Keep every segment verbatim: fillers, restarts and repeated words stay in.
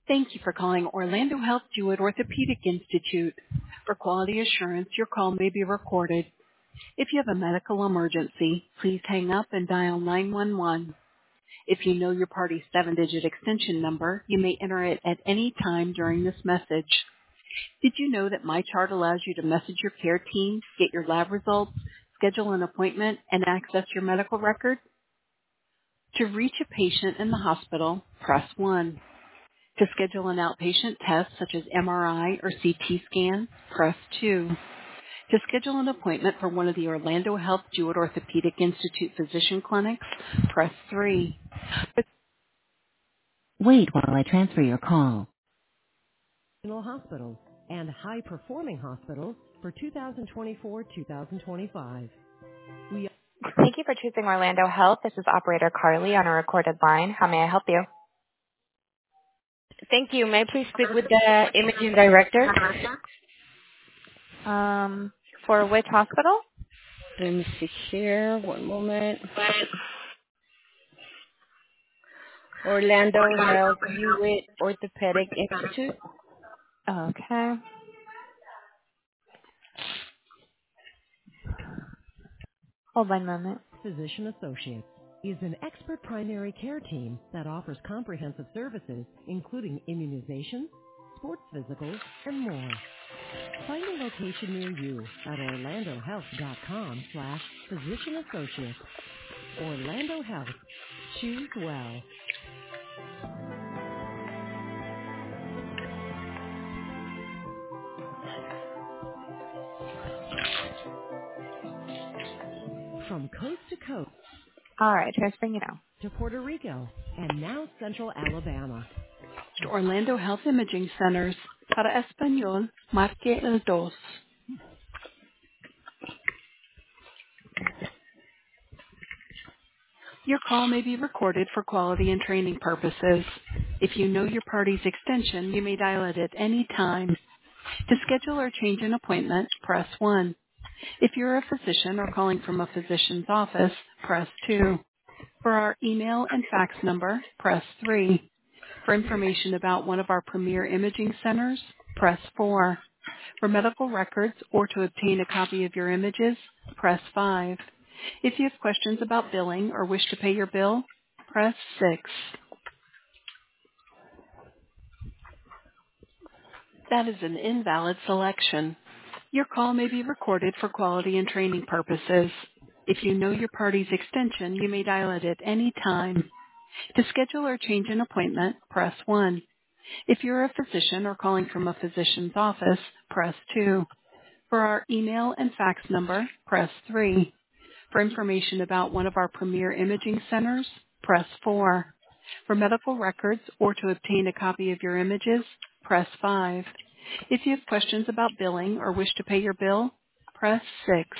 Thank you for calling Orlando Health Jewett Orthopedic Institute. For quality assurance, your call may be recorded. If you have a medical emergency, please hang up and dial nine one one. If you know your party's seven-digit extension number, you may enter it at any time during this message. Did you know that MyChart allows you to message your care team, get your lab results, schedule an appointment, and access your medical record? To reach a patient in the hospital, press one. To schedule an outpatient test such as M R I or C T scan, press two. To schedule an appointment for one of the Orlando Health Jewett Orthopedic Institute physician clinics, press three. Wait while I transfer your call. Hospitals and high-performing hospitals for twenty twenty-four to twenty twenty-five. We Thank you for choosing Orlando Health. This is operator Carly on a recorded line. How may I help you? Thank you. May I please speak with the imaging director? Um, for which hospital? Let me see here. One moment. Orlando Health Jewett Orthopedic Institute. Okay. Hold one moment. Physician Associates is an expert primary care team that offers comprehensive services, including immunization, sports physicals, and more. Find a location near you at orlandohealth.com slash physician associates. Orlando Health. Choose well. From coast to coast All right, transferring you now. to Puerto Rico and now Central Alabama. Orlando Health Imaging Centers. Para Español, marque el dos. Your call may be recorded for quality and training purposes. If you know your party's extension, you may dial it at any time. To schedule or change an appointment, press one. If you're a physician or calling from a physician's office, press two. For our email and fax number, press three. For information about one of our premier imaging centers, press four. For medical records or to obtain a copy of your images, press five. If you have questions about billing or wish to pay your bill, press six. That is an invalid selection. Your call may be recorded for quality and training purposes. If you know your party's extension, you may dial it at any time. To schedule or change an appointment, press one. If you're a physician or calling from a physician's office, press two. For our email and fax number, press three. For information about one of our premier imaging centers, press four. For medical records or to obtain a copy of your images, press five. If you have questions about billing or wish to pay your bill, press six.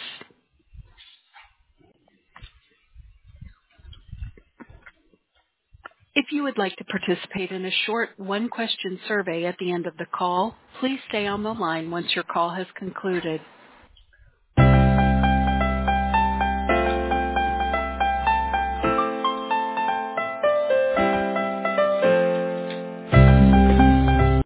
If you would like to participate in a short one-question survey at the end of the call, please stay on the line once your call has concluded.